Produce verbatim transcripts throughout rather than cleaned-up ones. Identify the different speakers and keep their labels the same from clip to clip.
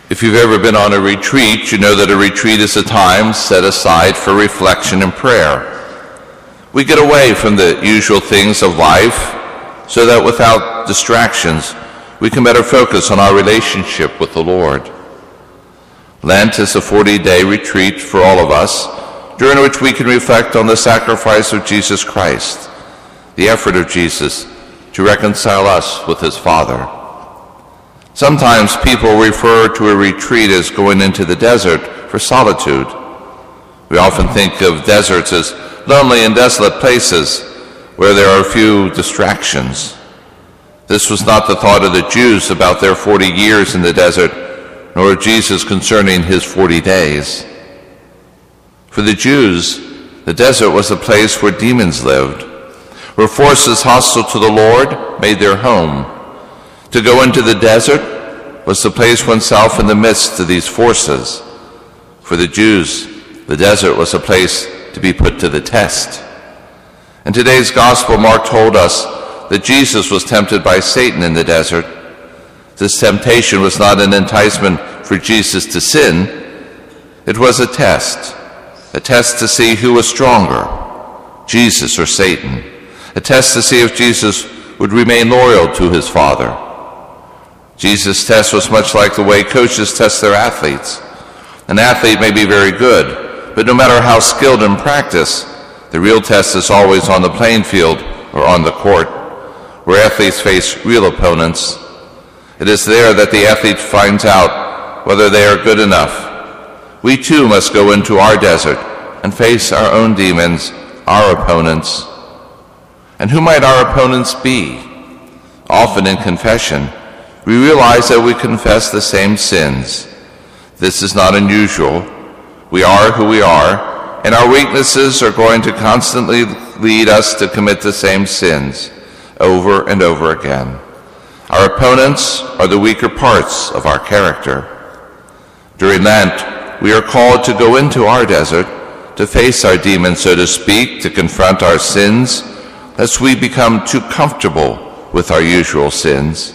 Speaker 1: If you've ever been on a retreat, you know that a retreat is a time set aside for reflection and prayer. We get away from the usual things of life so that without distractions, we can better focus on our relationship with the Lord. Lent is a forty-day retreat for all of us, during which we can reflect on the sacrifice of Jesus Christ, the effort of Jesus to reconcile us with his Father. Sometimes people refer to a retreat as going into the desert for solitude. We often think of deserts as lonely and desolate places where there are few distractions. This was not the thought of the Jews about their forty years in the desert, nor of Jesus concerning his forty days. For the Jews, the desert was a place where demons lived, where forces hostile to the Lord made their home. To go into the desert was to place oneself in the midst of these forces. For the Jews, the desert was a place to be put to the test. In today's gospel, Mark told us that Jesus was tempted by Satan in the desert. This temptation was not an enticement for Jesus to sin. It was a test, a test to see who was stronger, Jesus or Satan, a test to see if Jesus would remain loyal to his Father. Jesus' test was much like the way coaches test their athletes. An athlete may be very good, but no matter how skilled in practice, the real test is always on the playing field or on the court, where athletes face real opponents. It is there that the athlete finds out whether they are good enough. We too must go into our desert and face our own demons, our opponents. And who might our opponents be? Often in confession, we realize that we confess the same sins. This is not unusual. We are who we are, and our weaknesses are going to constantly lead us to commit the same sins over and over again. Our opponents are the weaker parts of our character. During Lent, we are called to go into our desert, to face our demons, so to speak, to confront our sins, lest we become too comfortable with our usual sins.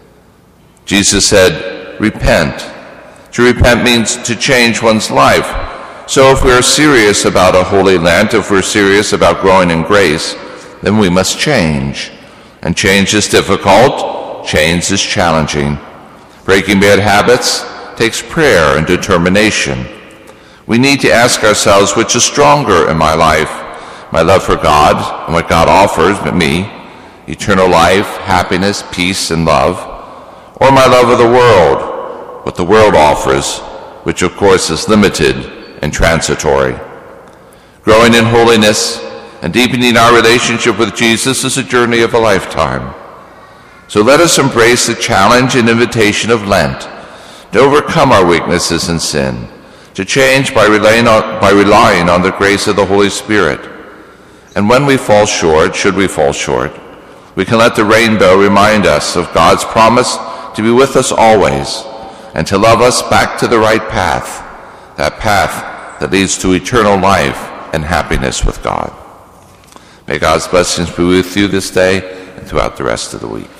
Speaker 1: Jesus said, repent. To repent means to change one's life. So if we're serious about a holy Lent, if we're serious about growing in grace, then we must change. And change is difficult. Change is challenging. Breaking bad habits takes prayer and determination. We need to ask ourselves, which is stronger in my life? My love for God and what God offers me, eternal life, happiness, peace, and love, or my love of the world, what the world offers, which of course is limited and transitory. Growing in holiness and deepening our relationship with Jesus is a journey of a lifetime. So let us embrace the challenge and invitation of Lent to overcome our weaknesses and sin, to change by relying on, by relying on the grace of the Holy Spirit. And when we fall short, should we fall short, we can let the rainbow remind us of God's promise to be with us always and to love us back to the right path, that path that leads to eternal life and happiness with God. May God's blessings be with you this day and throughout the rest of the week.